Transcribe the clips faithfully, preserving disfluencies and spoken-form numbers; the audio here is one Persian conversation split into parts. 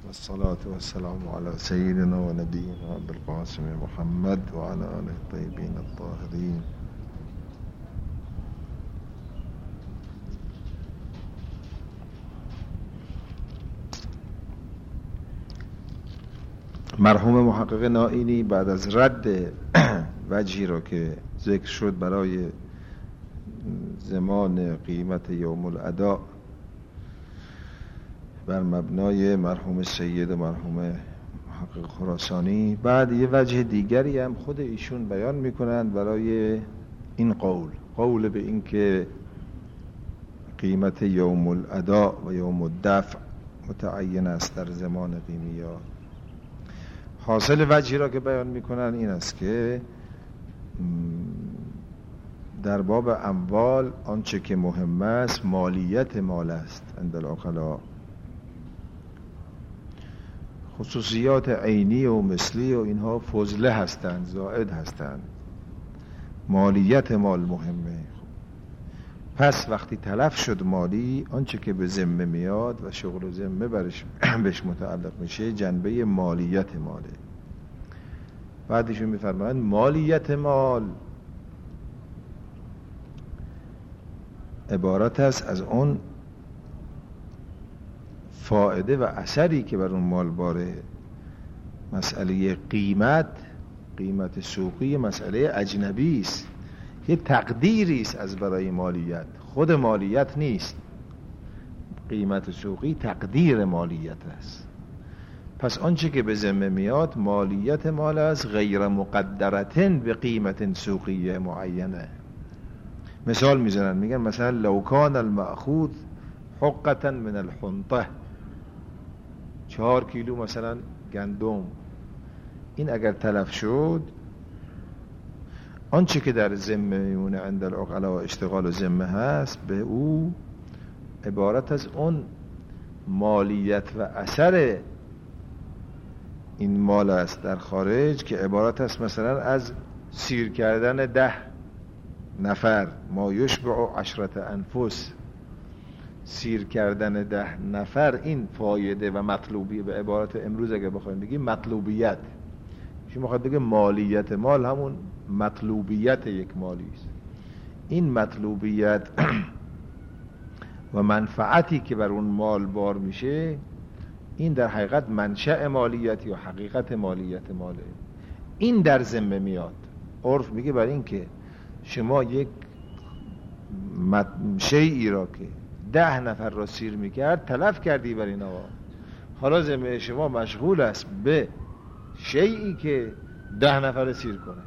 الصلاة والسلام على سيدنا ونبينا بالقاسم محمد وعلى آله الطيبين الطاهرين. مرحوم محقق نائینی بعد از رد وجهی را که ذکر شد برای زمان قیمت یوم الاداء بر مبنای مرحوم سید و مرحوم محقق خراسانی، بعد یه وجه دیگری هم خود ایشون بیان میکنند برای این قول قول به این که قیمت یوم الاداء و یوم الدفع متعین است در زمان قیمیا. حاصل وجهی را که بیان میکنن این است که در باب اموال آنچه که مهم است مالیت مال است عند العقلاء. خصوصیات عینی و مثلی و اینها فضله هستند، زائد هستند، مالیت مال مهمه. پس وقتی تلف شد مالی، آنچه که به ذمه میاد و شغل و ذمه برش بهش متعلق میشه جنبه مالیت ماله. بعدشون میفرمایند مالیت مال عبارت است از اون فائده و اثری که بر اون مال باره. مسئله قیمت، قیمت سوقی مسئله اجنبی است، یه تقدیری است از برای مالیت، خود مالیت نیست. قیمت سوقی تقدیر مالیت است. پس آنچه که به ذمه میاد مالیت مال است، غیر مقدرتن به قیمت سوقی معینه. مثال میزنن میگن مثلا لو کان المأخوذ حقتا من الحنطه، چهار کیلو مثلا گندم، این اگر تلف شد آنچه که در ذمه میمونه عند العقلاء و اشتغال و ذمه هست به او عبارت از اون مالیت و اثر این مال است در خارج که عبارت است مثلا از سیر کردن ده نفر، ما یشبع عشرت انفس، سیر کردن ده نفر. این فایده و مطلوبی به عبارت امروز اگه بخوایم بگیم مطلوبیت. شما میخواد بگه مالیت مال همون مطلوبیت یک مالی است. این مطلوبیت و منفعتی که بر اون مال بار میشه این در حقیقت منشأ مالیت یا حقیقت مالیت ماله. این در ذمه میاد. عرف میگه برای این که شما یک شیئی را که ده نفر را سیر میکرد تلف کردی بر این آقا، حالا ذمه شما مشغول است به شیئی که ده نفر سیر کنه.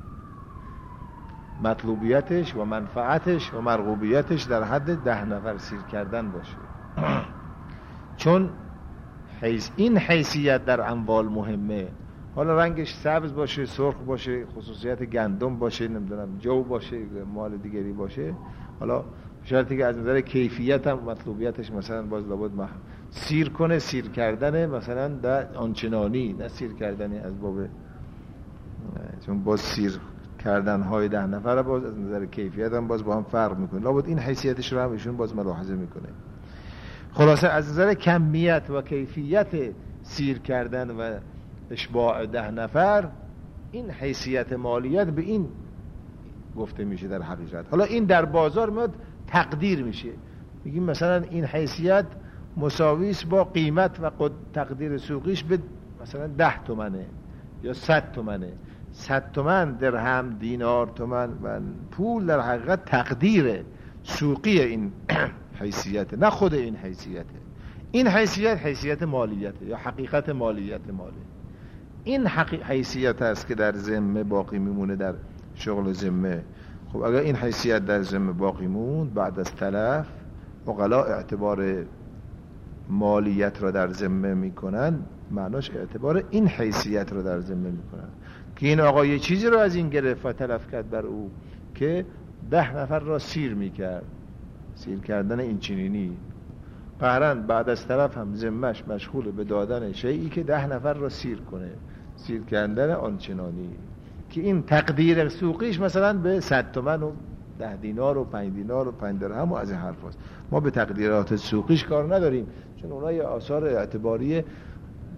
مطلوبیتش و منفعتش و مرغوبیتش در حد ده نفر سیر کردن باشه. چون حیث این حیثیت در اموال مهمه. حالا رنگش سبز باشه، سرخ باشه، خصوصیت گندم باشه، نمیدونم جو باشه، مال دیگری باشه، حالا شرطی که از نظر کیفیت هم مطلوبیتش مثلا باز لابد مح... سیر کنه، سیر کردنه مثلا در آنچنانی، نه سیر کردنی از باب، چون باز سیر کردن های ده نفر باز از نظر کیفیت هم باز با هم فرق میکنه. لابد این حیثیتش رو هم ایشون باز ملاحظه میکنه. خلاصه از نظر کمیت و کیفیت سیر کردن و اشباع ده نفر این حیثیت مالیت به این گفته میشه در حقیقت. حالا این در بازار میاد تقدیر میشه، میگیم مثلا این حیثیت مساویس با قیمت و قد تقدیر سوقیش به مثلا ده تومنه یا صد تومنه. صد تومن درهم، دینار، تومن و پول در حقیقت تقدیر سوقی این حیثیت، نه خود این حیثیت. این حیثیت حیثیت مالیته یا حقیقت مالیت ماله. این حیثیت است که در ذمه باقی میمونه در شغل ذمه. خب اگر این حیثیت در ذمه باقی موند بعد از تلف، عقلاء اعتبار مالیت را در ذمه میکنن، معناش اعتبار این حیثیت را در ذمه میکنن که این آقا یه چیزی را از این گرفت و تلف کرد بر او که ده نفر را سیر میکرد، سیر کردن این چنینی. قهرن بعد از طرف هم ذمهش مشغول به دادن شیئی که ده نفر را سیر کنه، سیر کردن آنچنانی که این تقدیر سوقیش مثلا به صد تومن و ده دینار و پنج دینار و پنج درهم و از این حرف هست. ما به تقدیرات سوقیش کار نداریم چون اونها یه آثار اعتباری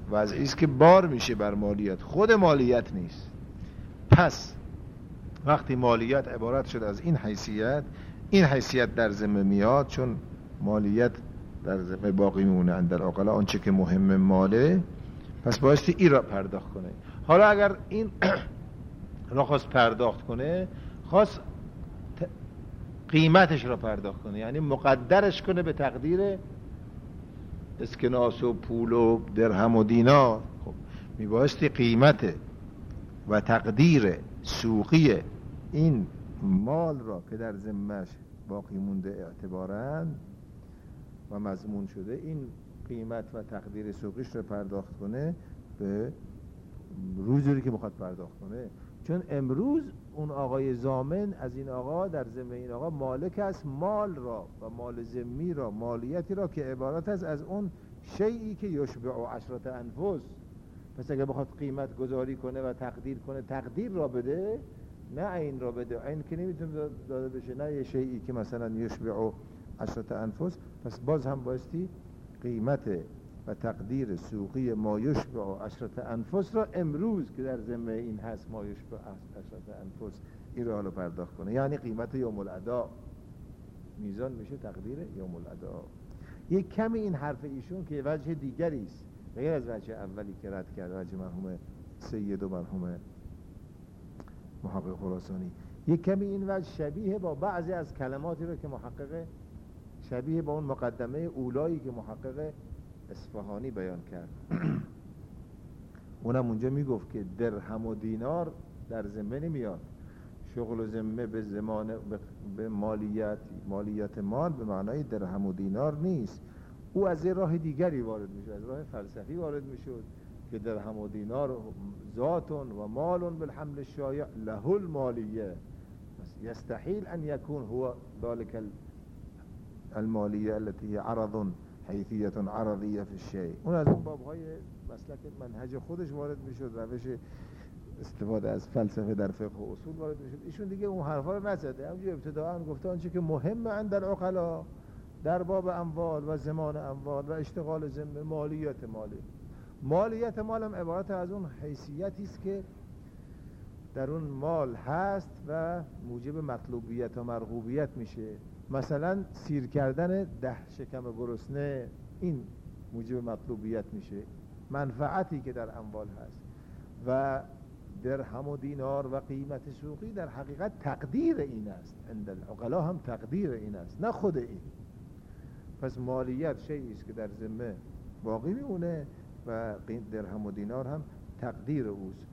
وضعی است که بار میشه بر مالیات، خود مالیات نیست. پس وقتی مالیات عبارت شد از این حیثیت، این حیثیت در ذمه میاد، چون مالیات در ذمه باقی میمونه اندر عقلا آنچه که مهم ماله، پس بایستی این را پرداخت کنه. حالا اگر این را خواست پرداخت کنه، خواست قیمتش را پرداخت کنه، یعنی مقدرش کنه به تقدیر اسکناس و پول و درهم و دینار، خب میبایستی قیمت و تقدیر سوقی این مال را که در ذمه‌اش باقی مونده اعتباراً و مضمون شده، این قیمت و تقدیر سوقیش رو پرداخت کنه به روزی که میخواد پرداخت کنه. چون امروز اون آقای ضامن از این آقا در ذمه این آقا مالک است مال را و مال ذمی را، مالیتی را که عبارت است از اون شیئی که یشبع عشرة انفس. پس اگه بخواد قیمت گذاری کنه و تقدیر کنه، تقدیر را بده، نه این را بده. این که نمیتونه داده بشه، نه یه شیئی که مثلا یشبع عشرة انفس. پس باز هم بایستی قیمت و تقدیر سوقی ما یشبع عشرة انفس را امروز که در ذمه این هست ما یشبع عشرة انفس، این را حالا پرداخت کنه، یعنی قیمت یوم الادا. میزان میشه تقدیر یوم الادا. یک کمی این حرف ایشون که وجه دیگری است غیر از وجه اولی که رد کرد، وجه مرحوم سید و مرحوم محقق خراسانی، یک کمی این وجه شبیه با بعضی از کلماتی رو که محقق شبیه با اون مقدمه اولایی که محقق اصفهانی بیان کرد. اونم اونجا میگفت که درهم و دینار در ذمه نمیاد، شغل و ذمه به زمان به مالیت مالیت مال به معنای درهم و دینار نیست. او از راه دیگری وارد میشه، از راه فلسفی وارد میشد که درهم و دینار ذاتون و مالون بالحمل الشایع له المالیه، یستحیل ان یکون هو ذلك المالیه التي عرض حیثیت عرضیه فی الشیء. اون از اون بابهای مسلک منهج خودش وارد میشد، روش استفاده از فلسفه در فقه و اصول وارد میشد. ایشون دیگه اون حرفا رو نزده، همونجوری ابتداءً گفته آنچه که مهم عند العقلا در باب اموال و زمان اموال و اشتغال ذمه مالیات مالی. مالیات مال هم عبارت از اون حیثیتی است که در اون مال هست و موجب مطلوبیت و مرغوبیت میشه. مثلا سیر کردن ده شکم گرسنه، این موجب مطلوبیت میشه، منفعتی که در اموال هست. و درهم و دینار و قیمت سوقی در حقیقت تقدیر این است، عند العقلا هم تقدیر این است، نه خود این. پس مالیت شیئی است که در ذمه باقی میمونه و درهم و دینار هم تقدیر اوست.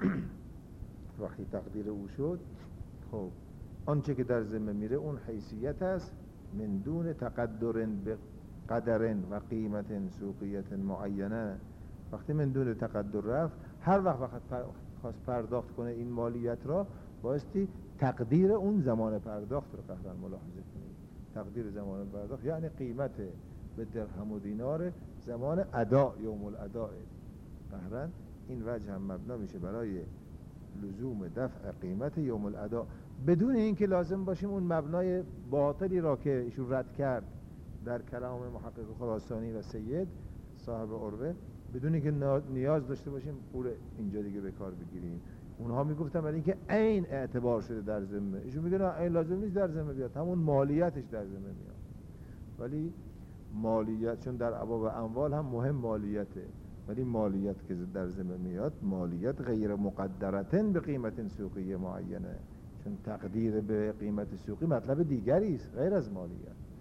وقتی تقدیر او شد، خب آنچه که در ذمه میره اون حیثیت است من دون تقدر به قدر و قیمت سوقیت معینه. وقتی من دون تقدر رفت، هر وقت وقت خواست پرداخت کنه این مالیت را، بایستی تقدیر اون زمان پرداخت رو قهرن ملاحظه کنید. تقدیر زمان پرداخت یعنی قیمت به درهم و دینار زمان ادا، یوم الادا. قهرن این وجه هم مبنا میشه برای لزوم دفع قیمت یوم الادا، بدون اینکه لازم باشیم اون مبنای باطلی را که ایشون رد کرد در کلام محقق خراسانی و سید صاحب عروه، بدون اینکه نیاز داشته باشیم پول اینجا دیگه به کار بگیریم. اونها میگفتن برای اینکه عین اعتبار شده در ذمه، ایشون میگه نه عین لازم نیست در ذمه بیاد، همون مالیتش در ذمه میاد. ولی مالیت چون در ابواب اموال هم مهم مالیته، ولی مالیت که در ذمه میاد مالیت غیر مقدرتن به قیمت سوقی معینه، چون تقدیر به قیمت سوقی مطلب دیگری است غیر از مالیت.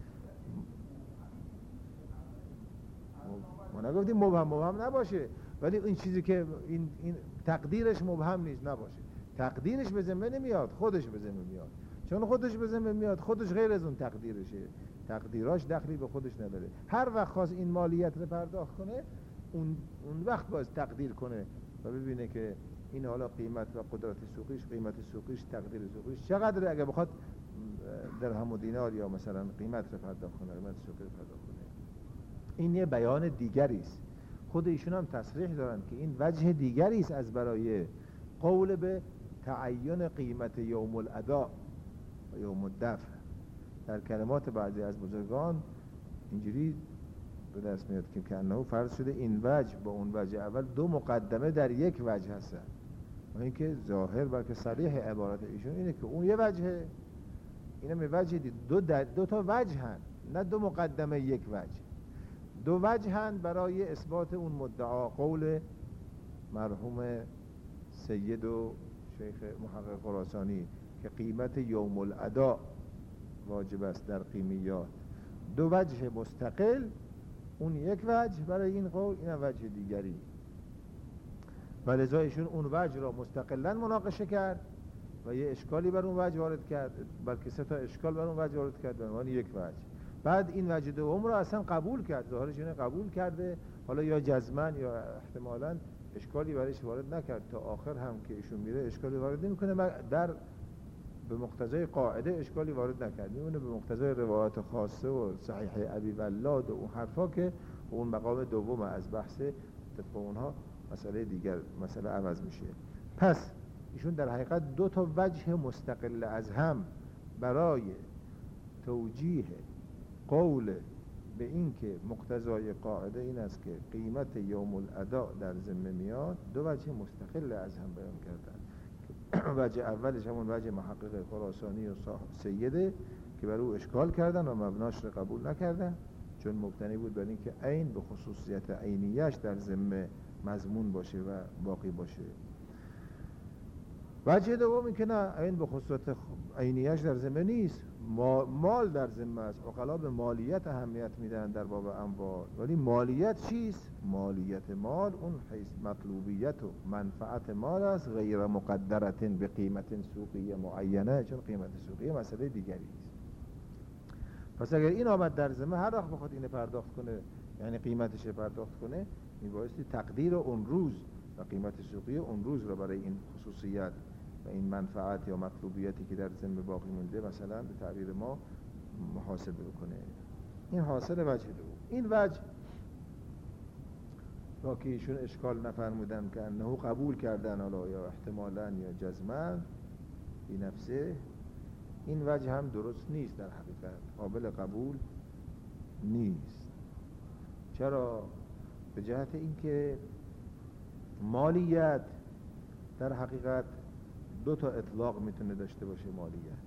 ما نگفتیم مبهم مبهم نباشه، ولی این چیزی که این, این تقدیرش مبهم نیست نباشه، تقدیرش به ذمه نمیاد، خودش به ذمه میاد. چون خودش به ذمه میاد، خودش غیر از اون تقدیرشه، تقدیراش دخلی به خودش نداره. هر وقت خواست این مالیت رو پرداخت کنه، اون اون وقت باز تقدیر کنه و ببینه که این حالا قیمت و قدرت سوقیش، قیمت سوقیش، تقدیر سوقیش چقدر، اگه بخواد درهم و دینار یا مثلا قیمت رو پرداخت کنه، قیمت سوقی رو پرداخت کنه. این یه بیان دیگری است. خود ایشون هم تصریح دارن که این وجه دیگری است از برای قول به تعین قیمت یوم الادا و یوم الدفع. در کلمات بعضی از بزرگان اینجوری به دست میاد که کنه فرض شده این وجه با اون وجه اول دو مقدمه در یک وجه هستن و اینکه ظاهر بلکه صریح عبارت ایشون اینه که اون یه وجهه، اینم یه وجه دید، دو, دو تا وجه هن، نه دو مقدمه یک وجه، دو وجه هن برای اثبات اون مدعا. قول مرحوم سید و شیخ محقق خراسانی که قیمت یوم الادا واجب است در قیمیات، دو وجه مستقل، اون یک وجه برای این قول، این وجه دیگری، و لذا ایشون اون وجه را مستقلا مناقشه کرد و یه اشکالی بر اون وجه وارد کرد، بلکه سه تا اشکال بر اون وجه وارد کرد به عنوان یک وجه. بعد این وجه دوم را اصلا قبول کرد، ظاهرش اینه قبول کرده، حالا یا جزمن یا احتمالاً اشکالی برایش وارد نکرد، تا آخر هم که ایشون میره اشکالی وارد نمیکنه، در به مقتضای قاعده اشکالی وارد نکرد، میمونه به مقتضای روایات خاصه و صحیح ابی ولاد و اون حرفا که اون مقام دوم از بحث طبق اونها مسئله دیگر مسئله عوض میشه. پس ایشون در حقیقت دو تا وجه مستقل از هم برای توجیه قول به این که مقتضای قاعده این است که قیمت یوم الادا در ذمه میاد، دو وجه مستقل از هم بیان کردن. وجه اولش همون وجه محقق خراسانی و سیده که بر او اشکال کردن و مبناش رو قبول نکردن، چون مبتنی بود بر این که عین به خصوصیت عینیش در ذمه مضمون باشه و باقی باشه. وجه دوم این که نه، عین به خصوصیت عینیش در ذمه نیست، مال در ذمه است. عقلا به مالیت اهمیت میدن در باب اموال، ولی مالیت چیست؟ مالیت مال اون حیث مطلوبیت و منفعت مال است، غیر مقدرت به قیمت سوقی معینه، چون قیمت سوقی مسئله دیگری است. پس اگر این آمد در ذمه، هر وقت بخواد اینو پرداخت کنه، یعنی قیمتش پرداخت کنه، میبایستی تقدیر اون روز و قیمت سوقی اون روز رو برای این خصوصیت و این منفعت یا مطلوبیتی که در ذمه باقی مونده مثلا به تعبیر ما محاسبه بکنه. این حاصل وجه دوم. این وجه را که ایشون اشکال نفرمودن که انه قبول کردن حالا یا احتمالاً یا جزماً بی نفسه، این وجه هم درست نیست، در حقیقت قابل قبول نیست. چرا؟ به جهت اینکه مالیت در حقیقت دو تا اطلاق میتونه داشته باشه. مالیت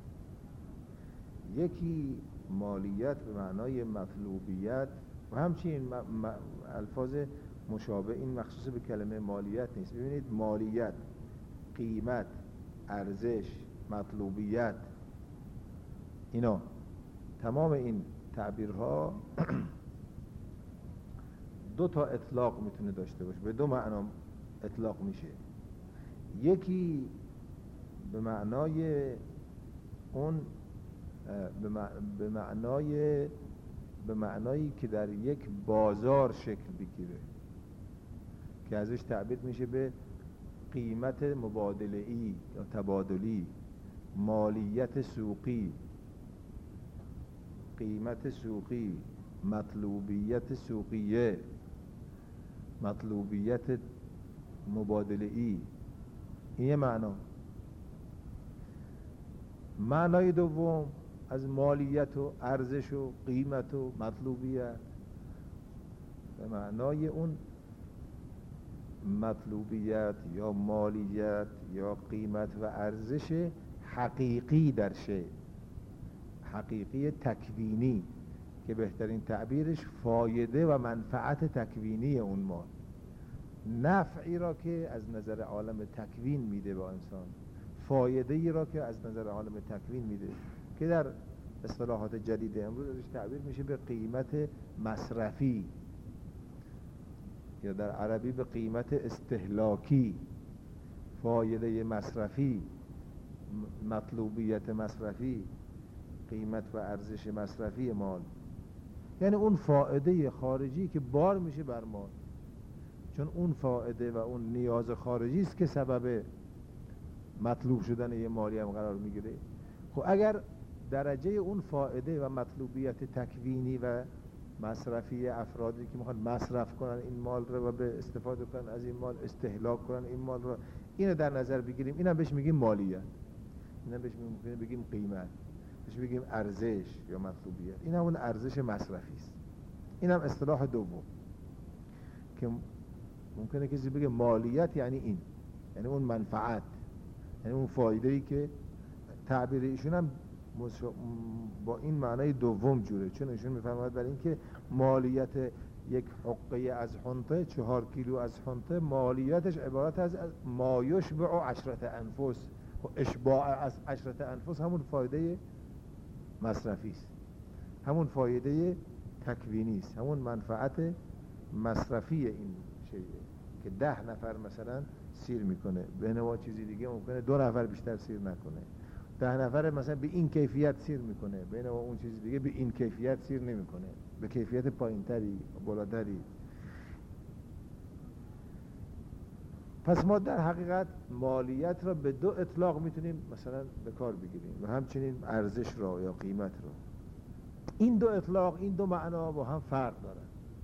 یکی مالیت به معنای مطلوبیت و همچنین م- م- الفاظ مشابه، این مخصوص به کلمه مالیت نیست. ببینید مالیت، قیمت، ارزش، مطلوبیت، اینا تمام این تعبیرها دو تا اطلاق میتونه داشته باشه، به دو معنا اطلاق میشه. یکی به معنای اون به معنای به معنایی که در یک بازار شکل بگیره که ازش تعبیر میشه به قیمت مبادله‌ای یا تبادلی، مالیت سوقی، قیمت سوقی، مطلوبیت سوقیه، مطلوبیت مبادله‌ای. این یه معنا. معنای دوم از مالیت و ارزش و قیمت و مطلوبیت به معنای اون مطلوبیت یا مالیت یا قیمت و ارزش حقیقی در شی، حقیقی تکوینی که بهترین تعبیرش فایده و منفعت تکوینی اون مال، نفعی را که از نظر عالم تکوین میده با انسان، فایده ای را که از نظر عالم تکوین میده، که در اصطلاحات جدید امروز ازش تعبیر میشه به قیمت مصرفی یا در عربی به قیمت استهلاکی، فایده مصرفی، مطلوبیت مصرفی، قیمت و ارزش مصرفی مال، یعنی اون فایده خارجی که بار میشه بر مال، چون اون فایده و اون نیاز خارجی است که سبب مطلوب شدن یه مالی هم قرار میگیره. خب اگر درجه اون فایده و مطلوبیت تکوینی و مصرفی افرادی که میخوان مصرف کنن این مال رو و به استفاده کنن از این مال، استهلاک کنن این مال رو، اینو در نظر بگیریم، اینم بهش میگیم مالیت، اینم بهش میگیم بگیم قیمت، بهش میگیم ارزش یا مطلوبیت. این همون ارزش مصرفی است. این هم اصطلاح دوم که ممکنه کسی بگه مالیت یعنی این، یعنی اون منفعت، یعنی اون فایده ای که تعبیر ایشون هم با این معنای دوم جوره، چون ایشون میفرماید برای اینکه مالیت یک حقه از حنطه، چهار کیلو از حنطه، مالیتش عبارت از ما یشبع عشرت انفس. اشباع از عشرت انفس همون فایده مصرفی است، همون فایده تکوینی است، همون منفعت مصرفی این چیه که ده نفر مثلا سیر میکنه، به نوع چیزی دیگه ممکنه دو نفر بیشتر سیر نکنه، ده نفر مثلا به این کیفیت سیر میکنه، به نوع اون چیزی دیگه به این کیفیت سیر نمیکنه، به کیفیت پایینتری بالاتری. پس ما در حقیقت مالیت را به دو اطلاق میتونیم مثلا به کار بگیریم و همچنین ارزش را یا قیمت را. این دو اطلاق، این دو معنا با هم فرق دارن.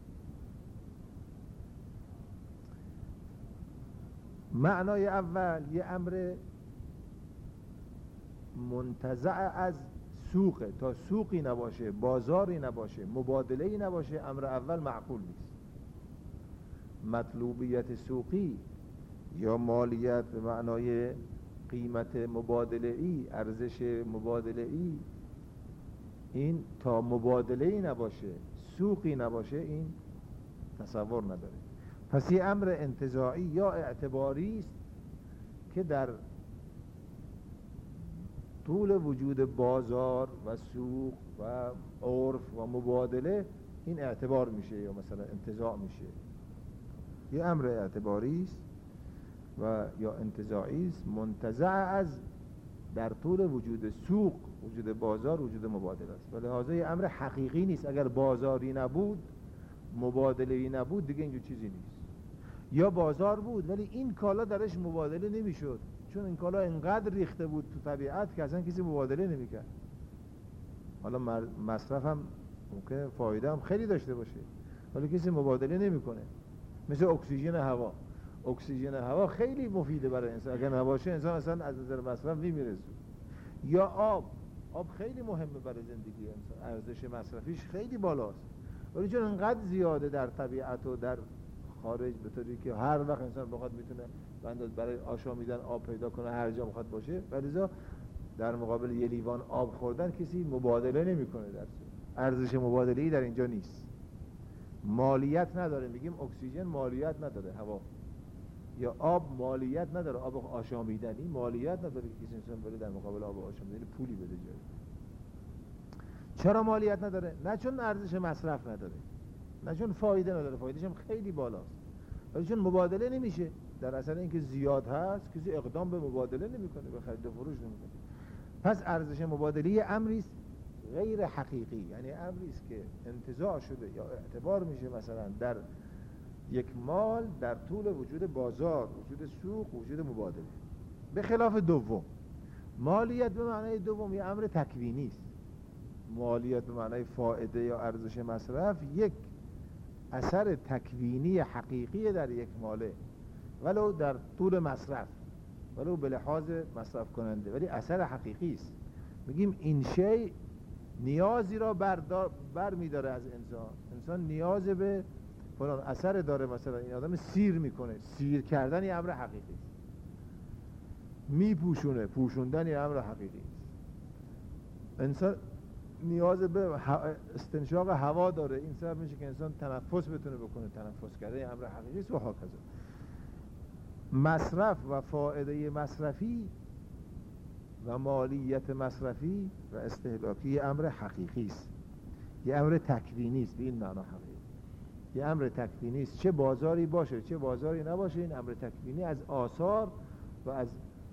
معنای اول یه امر منتزع از سوقه، تا سوقی نباشه، بازاری نباشه، مبادله‌ای نباشه، امر اول معقول نیست. مطلوبیت سوقی یا مالیت به معنای قیمت مبادله‌ای، ارزش مبادله‌ای، این تا مبادله‌ای نباشه، سوقی نباشه، این تصور نداره. پس یه امر انتزاعی یا اعتباری است که در طول وجود بازار و سوق و عرف و مبادله این اعتبار میشه یا مثلا انتزاع میشه. یه امر اعتباری است و یا انتزاعی است منتزع از در طول وجود سوق، وجود بازار، وجود مبادله است. و لحاظا یه امر حقیقی نیست. اگر بازاری نبود، مبادله‌ای نبود، دیگه اینجور چیزی نیست. یا بازار بود ولی این کالا درش مبادله نمیشد، چون این کالا انقدر ریخته بود تو طبیعت که اصلا کسی مبادله نمیکرد. حالا مصرف هم ممکنه فایده هم خیلی داشته باشه ولی کسی مبادله نمیکنه. مثل اکسیژن هوا. اکسیژن هوا خیلی مفیده برای انسان، اگر نباشه انسان اصلا از نظر مصرف میمیره. یا آب، آب خیلی مهمه برای زندگی انسان، ارزش مصرفیش خیلی بالاست ولی چون انقدر زیاده در طبیعت و در خارج به طوری که هر وقت انسان بخواد میتونه بنداز برای آشامیدن آب پیدا کنه هر جا بخواد باشه، ولی در مقابل یه لیوان آب خوردن کسی مبادله نمیکنه. در ارزش مبادله‌ای در اینجا نیست. مالیت نداره، میگیم اکسیژن مالیت نداره، هوا یا آب مالیت نداره، آب آشامیدنی مالیت نداره که کسی انسان بره در مقابل آب آشامیدنی پولی بده جایی. چرا مالیت نداره؟ نه چون ارزش مصرف نداره، نه چون فایده نداره، فایدهش هم خیلی بالاست، ولی چون مبادله نمیشه. در اثر اینکه زیاد هست کسی اقدام به مبادله نمیکنه، به خرید و فروش نمیکنه. پس ارزش مبادله امری است غیر حقیقی، یعنی امری است که انتزاع شده یا اعتبار میشه مثلا در یک مال در طول وجود بازار، وجود سوق، وجود مبادله. به خلاف دوم، مالیت به معنای دوم یه امر تکوینی است. مالیت به معنای فائده یا ارزش مصرف یک اثر تکوینی حقیقی در یک ماله، ولو در طول مصرف، ولو به لحاظ مصرف کننده، ولی اثر حقیقی است. میگیم این شی نیازی را بردار بر میداره از انسان. انسان نیاز به فلان اثر داره، مثلا این آدم سیر میکنه، سیر کردن یه امر حقیقی است. میپوشونه، پوشوندن یه امر حقیقی است. انسان نیاز به استنشاق هوا داره، این سبب میشه که انسان تنفس بتونه بکنه، تنفس کرده یه امر حقیقی است و هاکذا. مصرف و فائده مصرفی و مالیت مصرفی و استهلاکی یه امر حقیقی است، یه امر تکوینی است. به این معنا حقیقی یه امر تکوینی است، چه بازاری باشه چه بازاری نباشه، این امر تکوینی از آثار و از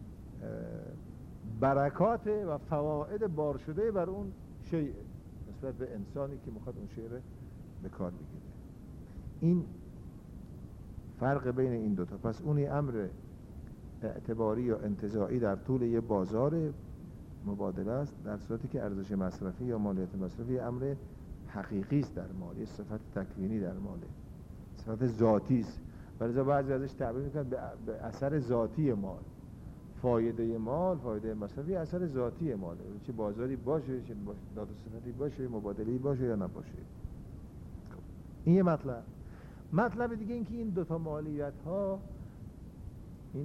برکات و فواید بار شده بر اون شیء نسبت به انسانی که میخواد اون شیء رو به کار بگیره. این فرق بین این دوتا. پس اونی امر اعتباری یا انتزاعی در طول یه بازار مبادله است، در صورتی که ارزش مصرفی یا مالیت مصرفی امر حقیقی است در مال، یه صفت تکوینی در ماله، صفت ذاتی است. ولی بعضی ازش تعبیر میکنن به اثر ذاتی مال. فایده مال، فایده مصرفی اثر ذاتی ماله، چه بازاری باشه، چه داد و ستدی باشه، مبادله‌ای باشه یا نباشه. این یه مطلب. مطلب دیگه این که این دوتا مالیت ها این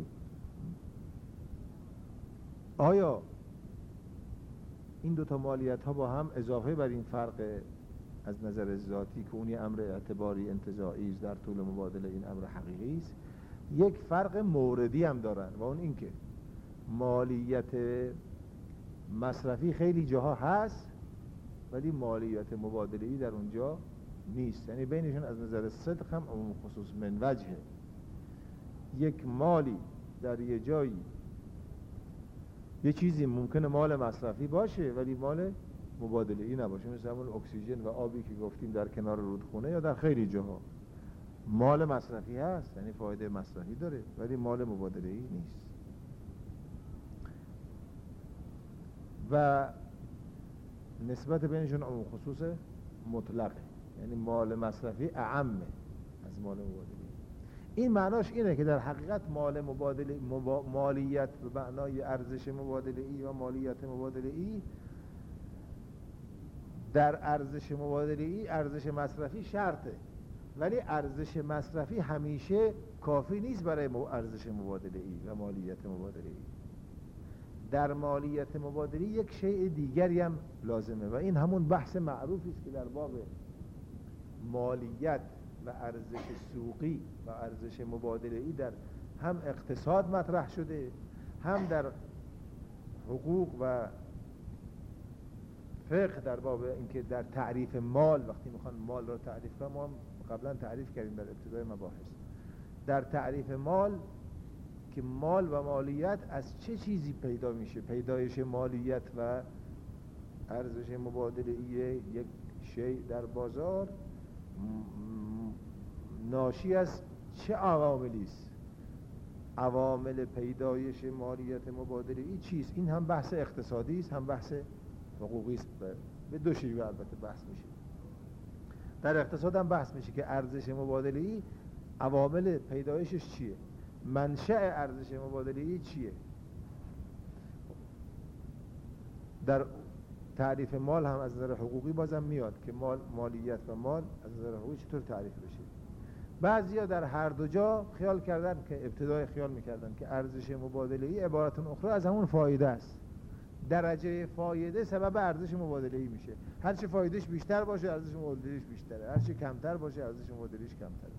آیا این دوتا مالیت ها با هم اضافه بر این فرق از نظر ذاتی که اون یه امر اعتباری انتزاعی است در طول مبادله، این امر حقیقی است، یک فرق موردی هم دارن و اون این که مالیت مصرفی خیلی جاها هست ولی مالیت مبادله‌ای در اونجا نیست. یعنی بینشون از نظر صدق هم عموم خصوص من وجهه. یک مالی در یه جایی یه چیزی ممکنه مال مصرفی باشه ولی مال مبادله‌ای نباشه، مثل همون اکسیژن و آبی که گفتیم در کنار رودخونه یا در خیلی جاها مال مصرفی هست، یعنی فایده مصرفی داره ولی مال مبادله‌ای نیست. و نسبت بینشون عموم خصوص مطلقه، یعنی مال مصرفی اعمه از مال مبادله‌ای. این معناش اینه که در حقیقت مال مبادله مبا... مالیت به معنای ارزش مبادله‌ای و مالیت مبادله‌ای در ارزش مبادله‌ای ارزش مصرفی شرطه، ولی ارزش مصرفی همیشه کافی نیست برای ارزش مبادله‌ای و مالیت مبادله‌ای. در مالیت مبادله‌ای یک شیء دیگری هم لازمه و این همون بحث معروفی است که در باب مالیت و ارزش سوقی و ارزش مبادله‌ای در هم اقتصاد مطرح شده، هم در حقوق و فقه در باب اینکه در تعریف مال، وقتی میخوان مال رو تعریف کنن، ما هم قبلا تعریف کردیم در ابتدای مباحث، در تعریف مال که مال و مالیت از چه چیزی پیدا میشه. پیدایش مالیت و ارزش مبادله‌ای یک شیء در بازار ناشی از چه عواملی است؟ عوامل پیدایش مالیت مبادله‌ای چیست؟ این هم بحث اقتصادی است هم بحث حقوقی است. به دو شیوه البته بحث میشه. در اقتصاد هم بحث میشه که ارزش مبادله‌ای عوامل پیدایشش چیه، منشأ ارزش مبادله‌ای چیه. در تعریف مال هم از نظر حقوقی بازم میاد که مال، مالیت و مال از نظر حقوقی چطور تعریف بشه. بعضیا در هر دو جا خیال کردن که ابتدای خیال میکردن که ارزش مبادله‌ای عبارت اخرى از همون فایده است. درجه فایده سبب ارزش مبادله‌ای میشه. هر چه فایدهش بیشتر باشه ارزش مبادله‌ایش بیشتره، هر چه کمتر باشه ارزش مبادله‌ایش کمتره.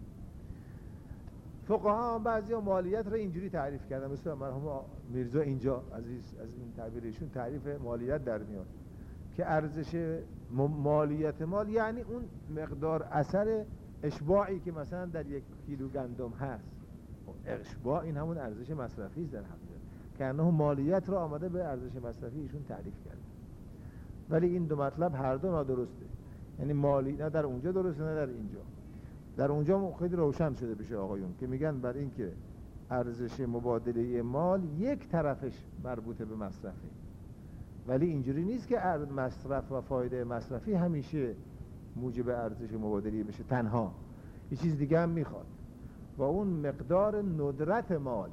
فقها هم بعضیا مالیت رو اینجوری تعریف کردن، مثل مرحوم میرزا اینجا عزیز از این تعبیرشون تعریف مالیت در میاد که ارزش مالیت مال یعنی اون مقدار اثر اشباعی که مثلا در یک کیلو گندم هست. اشباع این همون ارزش مصرفی است در حقیقت، که انه مالیت رو آمده به ارزش مصرفی ایشون تعریف کرده. ولی این دو مطلب هر دو نادرسته، یعنی مالی نه در اونجا درسته نه در اینجا. در اونجا خیلی روشن شده بشه آقایون که میگن بر این که ارزش مبادله مال یک طرفش مربوطه به مصرفه، ولی اینجوری نیست که مصرف و فایده مصرفی همیشه موجب ارزش مبادله بشه تنها، یه چیز دیگه هم میخواد و اون مقدار ندرت مال،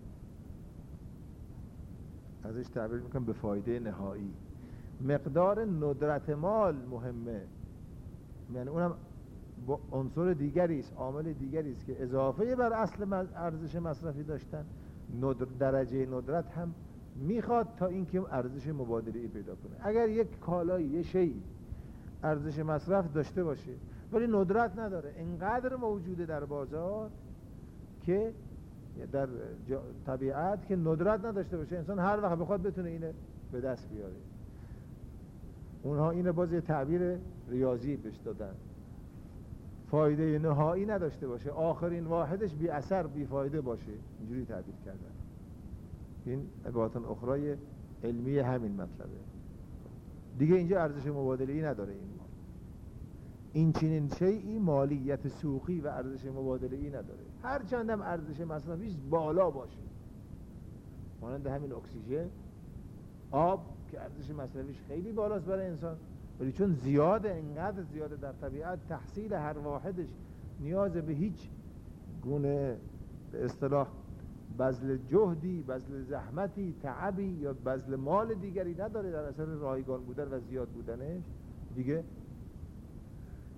ازش تعبیر میکنم به فایده نهایی. مقدار ندرت مال مهمه، یعنی اونم با عنصر دیگری است، عامل دیگری است که اضافه بر اصل ارزش مصرفی داشتن، درجه ندرت هم میخواد تا اینکه ارزش مبادله‌ای پیدا کنه. اگر یک کالایی، یه شیء ارزش مصرف داشته باشه ولی ندرت نداره، اینقدر موجوده در بازار که در طبیعت که ندرت نداشته باشه، انسان هر وقت بخواد بتونه اینه به دست بیاره. اونها اینه باز یه تعبیر ریاضی بهش دادن، فایده نهایی نداشته باشه، آخرین واحدش بی اثر بی فایده باشه، اینجوری تعبیر کردن. این عبارت اخرای علمی همین مطلبه دیگه. اینجا ارزش مبادله‌ای نداره این مال، این چنین شیئی مالیت سوقی و ارزش مبادله‌ای نداره، هر چندم ارزش مصرفیش بالا باشه، مانند همین اکسیژن، آب که ارزش مصرفیش خیلی بالاست برای انسان، ولی چون زیاده، اینقدر زیاده در طبیعت، تحصیل هر واحدش نیاز به هیچ گونه به اصطلاح بذل جهدی، بذل زحمتی، تعبی یا بذل مال دیگری نداره در اثر رایگان بودن و زیاد بودنش، دیگه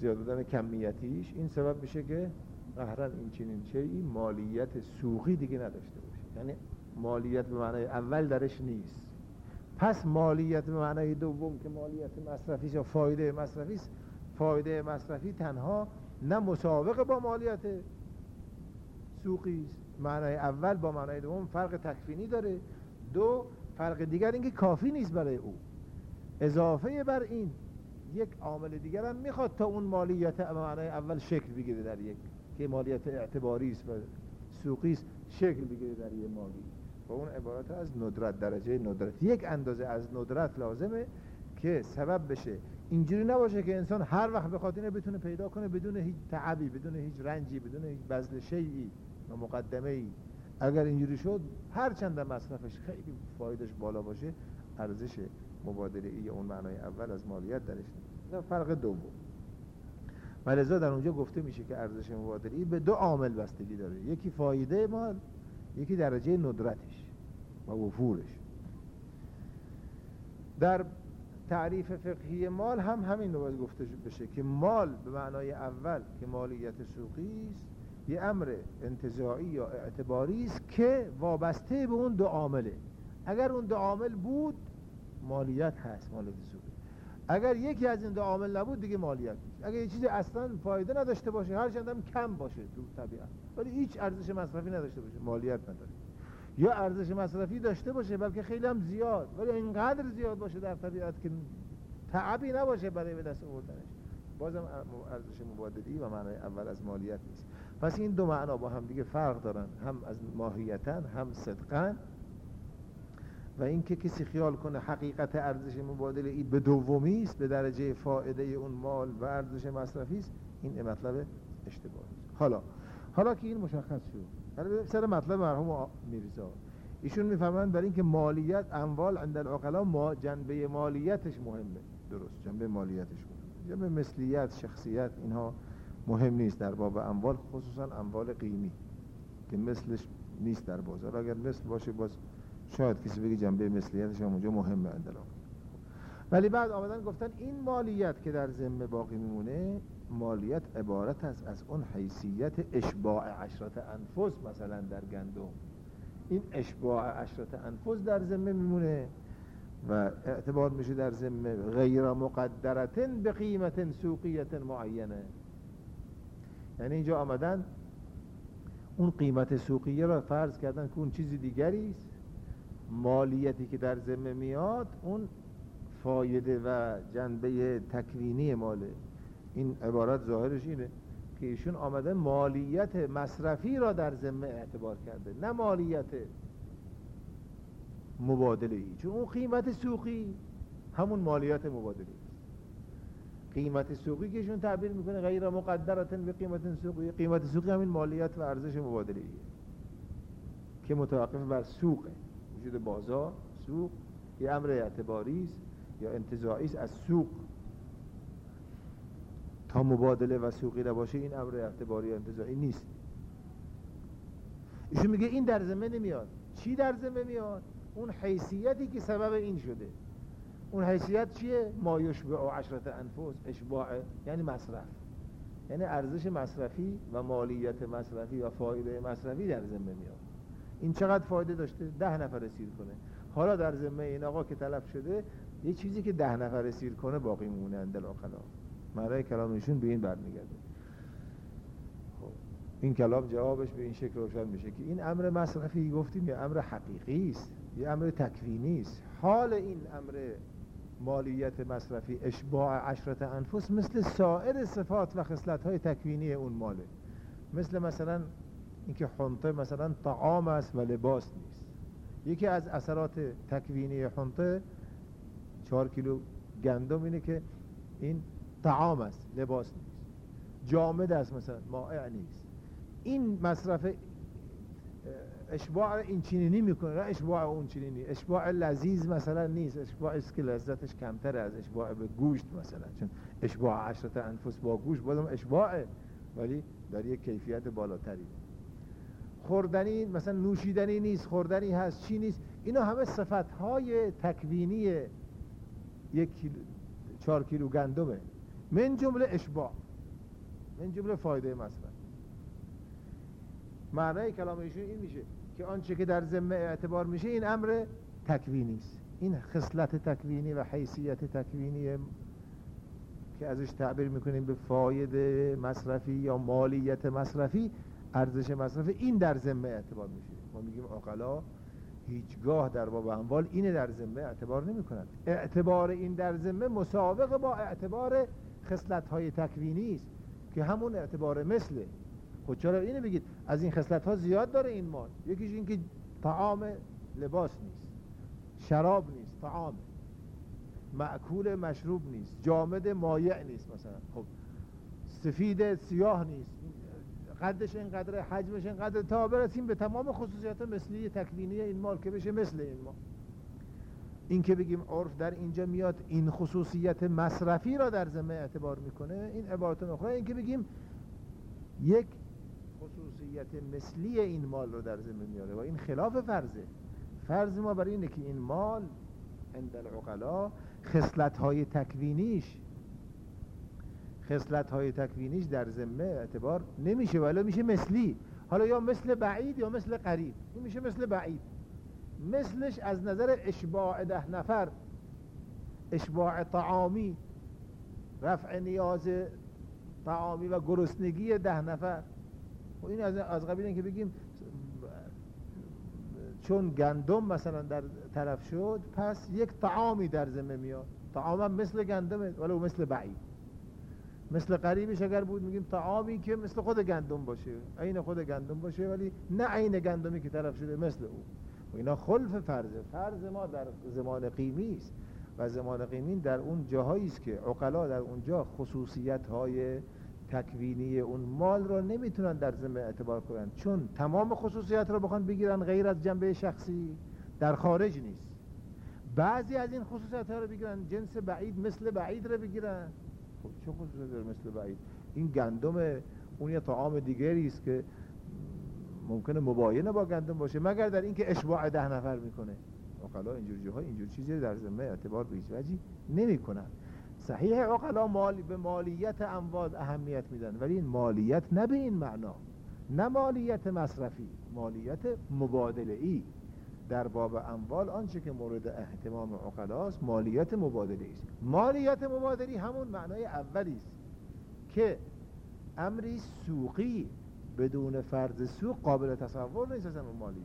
زیاد بودن کمیتیش، این سبب میشه که قهرن این چنین چیزی مالیت سوقی دیگه نداشته باشه. یعنی مالیت به معنای اول درش نیست. پس مالیت به معنای دوم که مالیت مصرفی یا فایده مصرفی است، فایده مصرفی تنها نه مسابقه با مالیت سوقی است، معنای اول با معنای دوم فرق تکوینی داره. دو، فرق دیگر این که کافی نیست برای او، اضافه بر این یک عامل دیگر هم میخواد تا اون مالیت به معنای اول شکل بگیره در یک که مالیت اعتباری است و سوقی است، شکل بگیره در یک مالی. و اون عبارت از ندرت، درجه ندرت، یک اندازه از ندرت لازمه که سبب بشه اینجوری نباشه که انسان هر وقت بخواد اینو بتونه پیدا کنه بدون هیچ تعبی، بدون هیچ رنجی، بدون هیچ بذل شیئی و مقدمه‌ای. اگر اینجوری شد هر چند مصرفش خیلی فایدهش بالا باشه، ارزش مبادله‌ای اون معنای اول از مالیت درش نیست. فرق دوم. ولذا در اونجا گفته میشه که ارزش مبادله‌ای به دو عامل بستگی داره، یکی فایده مال، یکی درجه ندرتش و وفورش. در تعریف فقهی مال هم همین رو باید گفته بشه که مال به معنای اول که مالیت سوقی است، یه امر انتزاعی یا اعتباری است که وابسته به اون دو عامله. اگر اون دو عامل بود مالیت هست، مالیت سوقی. اگر یکی از این دو عامل نبود دیگه مالیت نیست. اگر یه چیزی اصلا فایده نداشته باشه، هر چند هم کم باشه تو طبیعت، ولی هیچ ارزش مصرفی نداشته باشه، مالیت نداره. یا ارزش مصرفی داشته باشه بلکه خیلی هم زیاد، ولی اینقدر زیاد باشه در طبیعت که تعبی نباشه برای به دست آوردنش، بازم ارزش مبادله‌ای و معنای اول از مالیت نیست. پس این دو معنا با هم دیگه فرق دارن، هم از ماهیتاً هم صدقاً. و اینکه کسی خیال کنه حقیقت ارزش مبادله‌ای به دومی است، به درجه فایده اون مال و ارزش مصرفی است، این مطلب اشتباهی است. حالا حالا که این مشخص شد، برای سر مطلب مرحوم میرزا، ایشون میفهمند برای اینکه مالیت اموال عند العقلا ما جنبه مالیتش مهمه. درست، جنبه مالیتش مهمه. جنبه مثلیت، شخصیت، اینها مهم نیست در باب اموال، خصوصا اموال قیمی که مثلش نیست در بازار. اگر مثل باشه باز شاید کسی بگه جنبه مثلیتش هم اونجا مهمه عند العقلا. ولی بعد آمدن گفتن این مالیت که در ذمه باقی میمونه، مالیت عبارت است از اون حیثیت اشباع عشرت انفس. مثلا در گندم این اشباع عشرت انفس در ذمه میمونه و اعتبار میشه در ذمه غیر مقدرتن به قیمت سوقیت معینه. یعنی اینجا آمدن اون قیمت سوقیه را فرض کردن که اون چیزی دیگری است، مالیتی که در ذمه میاد اون فایده و جنبه تکوینی ماله. این عبارت ظاهرش اینه که ایشون آمده مالیت مصرفی را در ذمه اعتبار کرده، نه مالیت مبادله‌ای، چون اون قیمت سوقی همون مالیت مبادله‌ای است. قیمت سوقی که ایشون تعبیر میکنه غیر مقدرتن به قیمت سوقی، قیمت سوقی همین مالیت و ارزش مبادله‌ایه که متوقف بر سوقه. وجود بازار، سوق یه امر اعتباری است یا انتزاعی است از سوق. تا مبادله و سوقی نباشه این امر اعتباری یا انتزاعی نیست. ایشون میگه این در ذمه نمیاد. چی در ذمه میاد؟ اون حیثیتی که سبب این شده. اون حیثیت چیه؟ ما یشبع عشرت انفس، اشباع یعنی مصرف، یعنی ارزش مصرفی و مالیت مصرفی و فایده مصرفی در ذمه میاد. این چقدر فایده داشته؟ ده نفر سیر کنه. حالا در ذمه این آقا که تلف شده یه چیزی که ده نفر سیر کنه باقی مونه عند العقلا. معنای کلامشون به این برمیگرده. خب این کلام جوابش به این شکل روشن میشه که این امر مصرفی گفتیم یه امر حقیقی است، یه امر تکوینی است. حال این امر مالیت مصرفی اشباع عشرت انفس مثل سایر صفات و خصلت‌های تکوینی اون ماله. مثل مثلا اینکه حنطه مثلا طعام است و لباس نیست. یکی از اثرات تکوینی حنطه چهار کیلو گندم اینه که این طعام است، لباس نیست. جامد است، مثلا مائع نیست. این مصرف اشباع این چنینی میکنه، نه اشباع اون چنینی. اشباع لذیذ مثلا نیست، اشباع است که لذتش کمتر از اشباع به گوشت مثلا، چون اشباع عشرت انفس با گوشت بازم اشباعه ولی در یک کیفیت بالاتری. خوردنی مثلا نوشیدنی نیست، خوردنی هست، چی نیست. اینا همه صفتهای تکوینی یک کیلو چهار کیلو گندمه، من جمله اشباع. من جمله فایده مصرف. معنای کلام ایشون این میشه که آنچه که در ذمه اعتبار میشه این امر تکوینی است. این خصلت تکوینی و حیثیت تکوینی که ازش تعبیر میکنیم به فایده مصرفی یا مالیت مصرفی، ارزش مصرفی، این در ذمه اعتبار میشه. ما میگیم عقلا هیچگاه در باب اموال اینه در ذمه اعتبار نمیکنند. اعتبار این در ذمه مسابقه با اعتبار خصلت های تکوینی است که همون اعتبار مثله. خود چرا اینو بگید از این خصلت ها زیاد داره این مال؟ یکیش این که طعام لباس نیست، شراب نیست، طعام مأکول مشروب نیست، جامد مایع نیست، مثلا خب سفید سیاه نیست، قدش اینقدر، حجمش اینقدر، تا برسیم به تمام خصوصیات مثلی تکوینی این مال که بشه مثل این مال. این که بگیم عرف در اینجا میاد این خصوصیت مصرفی را در ذمه اعتبار میکنه، این عبارت اخرى. این که بگیم یک خصوصیت مثلی این مال رو در ذمه میاره و این خلاف فرضه. فرض ما برای اینه که این مال عند العقلا خصلت‌های تکوینیش خصلت‌های تکوینیش در ذمه اعتبار نمیشه، ولی میشه مثلی. حالا یا مثل بعید یا مثل قریب. این میشه مثل بعید. مثلش از نظر اشباع ده نفر، اشباع طعامی، رفع نیاز طعامی و گرسنگی ده نفر. و این از از قبیل این که بگیم چون گندم مثلا در طرف شد پس یک طعامی در ذمه میاد. طعام هم مثل گندمه ولو مثل بعید. مثل قریبش اگر بود میگیم طعامی که مثل خود گندم باشه، عین خود گندم باشه، ولی نه عین گندمی که طرف شده مثل او. و اینا خلف فرضه. فرض ما در زمان قیمی است و زمان قیمی در اون جاهایی است که عقلا در اونجا خصوصیت های تکوینی اون مال رو نمیتونن در ذمه اعتبار کنن، چون تمام خصوصیت رو بخوان بگیرن غیر از جنبه شخصی در خارج نیست. بعضی از این خصوصیت ها رو بگیرن، جنس بعید مثل بعید رو بگیرن. خب چه خصوصیت داره مثل بعید؟ این گندم، اون یه طعام دیگری است که ممکنه مباینه با گندم باشه، مگر در این که اشباع ده نفر میکنه. عقلا اینجور جاها اینجور چیزی در ذمه اعتبار به هیچ وجهی نمیکنن. صحیح عقلا مال به مالیت اموال اهمیت میدن، ولی این مالیت نه به این معنا، نه مالیت مصرفی، مالیت مبادله ای. در باب اموال آنچه که مورد اهتمام عقلاست مالیت مبادله است. مالیت مبادلی همون معنای اولی است که امری سوقی بدون فرض سوق قابل تصور نیست از اون مالیت،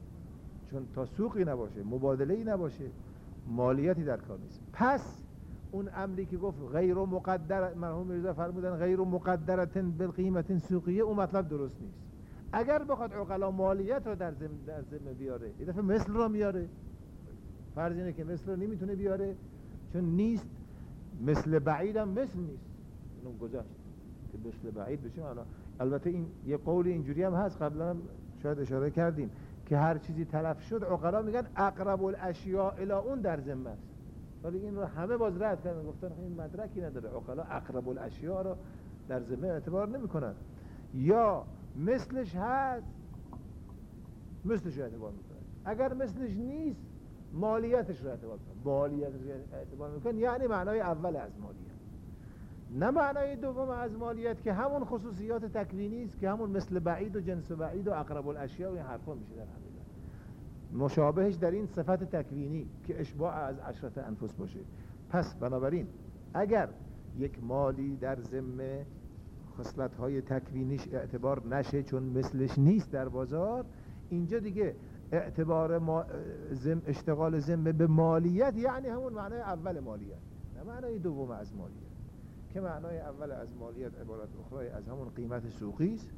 چون تا سوقی نباشه، مبادله ای نباشه، مالیتی در کار نیست. پس اون امری که گفت غیر مقدر، مرحوم میرزا فرمودن غیر مقدرتن بالقیمت سوقیه، اون مطلب درست نیست. اگر بخواد عقلا مالیت رو در ذمه در ذمه بیاره، یه دفعه مثل رو میاره. فرض اینه که مثل رو نمیتونه بیاره چون نیست، مثل بعید هم مثل نیست. اینو گذاشت که مثل بعید بشه. حالا البته این یه قول اینجوری هم هست، قبلا شاید اشاره کردیم که هر چیزی تلف شد عقلا میگن اقرب الاشیاء الی اون در ذمه است. ولی این رو همه باز رد کردن، گفتن این مدرکی نداره. عقلا اقرب الاشیاء رو در ذمه اعتبار نمیکنن. یا مثلش هست مثلش رو اعتبار میکنن، اگر مثلش نیست مالیتش رو اعتبار میکنن. مالیتش رو اعتبار میکنن یعنی معنای اول از مالیت، نه معنای دوم از مالیت که همون خصوصیات تکوینی است که همون مثل بعید و جنس بعید و اقرب الاشیاء و این حرفا میشه در حقیقت مشابهش در این صفت تکوینی که اشباع از عشرت انفس باشه. پس بنابراین اگر یک مالی در ذمه خصلت‌های تکوینیش اعتبار نشه چون مثلش نیست در بازار، اینجا دیگه اعتبار ما زم اشتغال ذمه به مالیت یعنی همون معنای اول مالیت، نه معنای دوم از مالیت، که معنای اول از مالیت عبارت اخرى از همون قیمت سوقی است،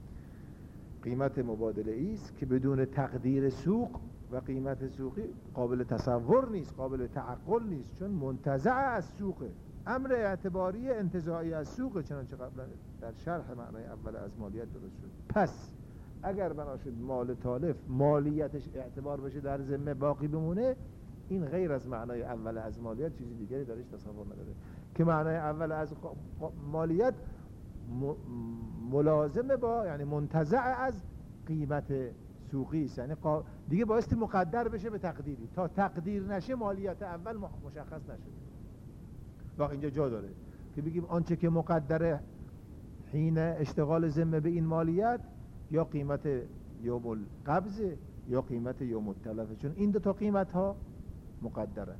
قیمت مبادله است که بدون تقدیر سوق و قیمت سوقی قابل تصور نیست، قابل تعقل نیست، چون منتزع از سوقه. امر اعتباری انتزاعی از سوق، چنانچه قبلا در شرح معنای اول از مالیت درست شد. پس اگر بنا شد مال تالف مالیتش اعتبار بشه در ذمه باقی بمونه، این غیر از معنای اول از مالیت چیزی دیگری درش تصور نداره، که معنای اول از مالیت ملازمه با یعنی منتزع از قیمت سوقی است، یعنی دیگه بایستی مقدر بشه به تقدیری، تا تقدیر نشه مالیت اول مشخص نشده. واقعا اینجا جا داره که بگیم آنچه که مقدر حین اشتغال ذمه به این مالیت یا قیمت یوم القبض یا قیمت یوم التلف، چون این دو تا قیمت ها مقدره.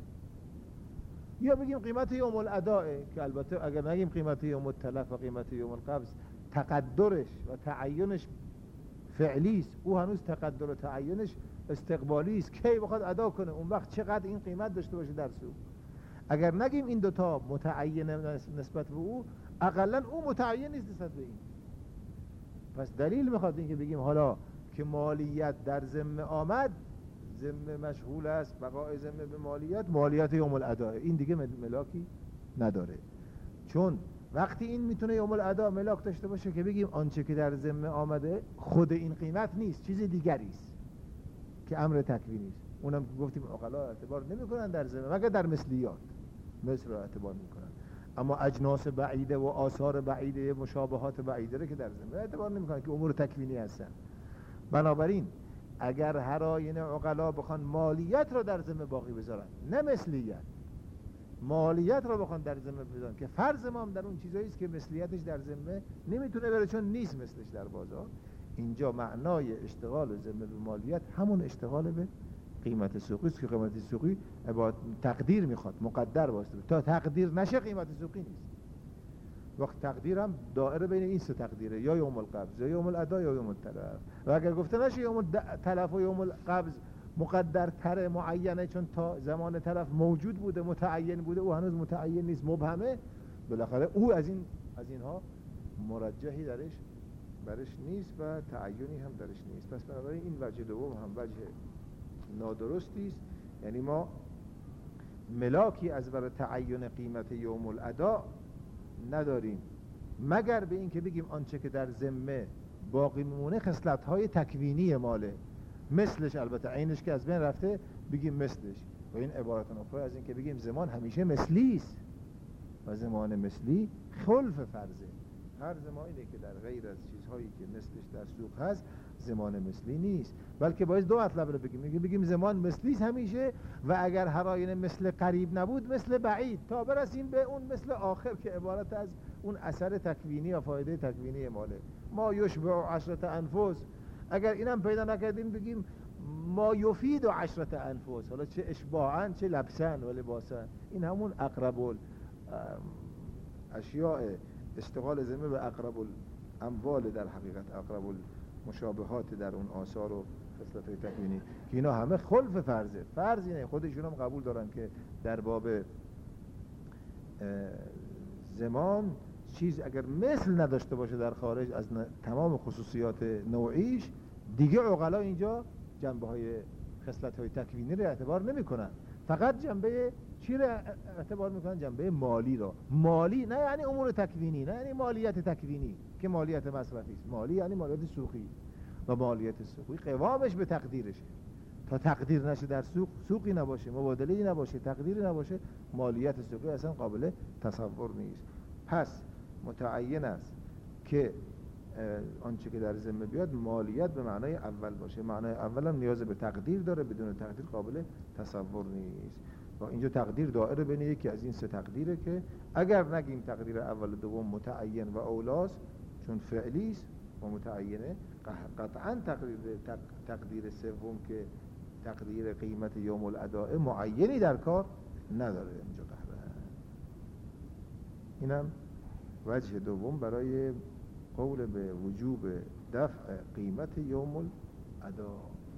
یا بگیم قیمت یوم الاداء، که البته اگر نگیم قیمت یوم التلف و قیمت یوم القبض تقدرش و تعینش فعلی است، او هنوز تقدر و تعینش استقبالی است، کی بخواد ادا کنه اون وقت چقدر این قیمت داشته باشه در سوق. اگر نگیم این دوتا متعین نسبت به او، اقلا او متعین نیست نسبت به این. پس دلیل میخواد این که بگیم حالا که مالیت در ذمه آمد، ذمه مشغول است بقای ذمه به مالیت، مالیت یوم الاداء این دیگه ملاکی نداره. چون وقتی این میتونه یوم الاداء ملاک داشته باشه که بگیم آنچه که در ذمه آمده خود این قیمت نیست، چیز دیگری است که امر تکوینی است. اونم که گفتیم عقلا اعتبار نمیکنن در ذمه مگر در مثلیات، مثل رو اعتبار میکنن، اما اجناس بعیده و آثار بعیده مشابهات بعیده رو که در ذمه اعتبار نمیکنن که امور تکوینی هستن. بنابراین اگر هر آیین عقلا بخوان مالیت رو در ذمه باقی بذارن، نه مثلیت، مالیت رو بخوان در ذمه بذارن که فرض ما هم در اون چیزایی است که مثلیتش در ذمه نمیتونه بره چون نیست مثلش در بازار، اینجا معنای اشتغال ذمه به مالیت همون اشتغال به قیمت سوقی است که قیمت سوقی عبارت تقدیر میخواد، مقدر واسطه، تا تقدیر نشه قیمت سوقی نیست. وقت تقدیر هم دائره بین این سه تقدیره، یا یوم القبض یا یوم الاداء یا یوم التلف. و اگر گفته نشه یوم التلف و یوم القبض مقدرتر معینه چون تا زمان تلف موجود بوده متعین بوده، او هنوز متعین نیست، مبهمه، بالاخره او از این از اینها مرجحی درش برش نیست و تعینی هم درش نیست. پس بنابراین این وجه دوم هم وجه نادرستی است. یعنی ما ملاکی از برای تعین قیمت یوم الاداء نداریم مگر به این که بگیم آنچه که در ذمه باقی میمونه خصلت‌های تکوینی ماله، مثلش البته عینش که از بین رفته بگیم مثلش. و این عبارت اخرى از این که بگیم زمان همیشه مثلی است و زمان مثلی خلف فرضه. هر زمانی که در غیر از چیزهایی که مثلش در سوق هست زمان مثلی نیست، بلکه باید دو مطلب رو بگیم. میگه بگیم زمان مثلی است همیشه، و اگر هر آینه مثل قریب نبود مثل بعید، تا برسیم به اون مثل آخر که عبارت از اون اثر تکوینی و فایده تکوینی ماله. ما یشبع عشرت انفس، اگر اینم پیدا نکردیم بگیم ما یفید عشرت انفس، حالا چه اشباعا چه لبسن و لباسن، این همون اقرب اشیاء اشتغال ذمه به اقرب الاموال، در حقیقت اقرب المشابهات در اون آثار و خصلت‌های تکوینی که اینا همه خلف فرضه. فرض اینه، خودشون هم قبول دارن که در باب زمان چیز اگر مثل نداشته باشه در خارج از تمام خصوصیات نوعیش، دیگه عقلا اینجا جنبه های خصلت های تکوینی رو اعتبار نمی کنن، فقط جنبه چی رو اعتبار میکنن؟ جنبه مالی رو. مالی نه یعنی امور تکوینی، نه یعنی مالیت تکوینی که مالیت مصرفی است، مالی یعنی مالیت سوقی، و مالیت سوقی قوامش به تقدیرشه. تا تقدیر نشه در سوق، سوقی نباشه، مبادله‌ای نباشه، تقدیری نباشه، مالیت سوقی اصلا قابل تصور نیست. پس متعین است که آنچه که در ذمه بیاد مالیت به معنای اول باشه. معنای اول هم نیاز به تقدیر داره، بدون تقدیر قابل تصور نیست. و اینجا تقدیر دائره بین یکی از این سه تقدیره که اگر نگیم تقدیر اول و دوم متعین و اولاست چون فعلی است و متعینه، قطعا تقدیر تقدیر سوم که تقدیر قیمت یوم الاداء معینی در کار نداره اینجا قهره. اینم وجه دوم برای قول به وجوب دفع قیمت یوم الاداء.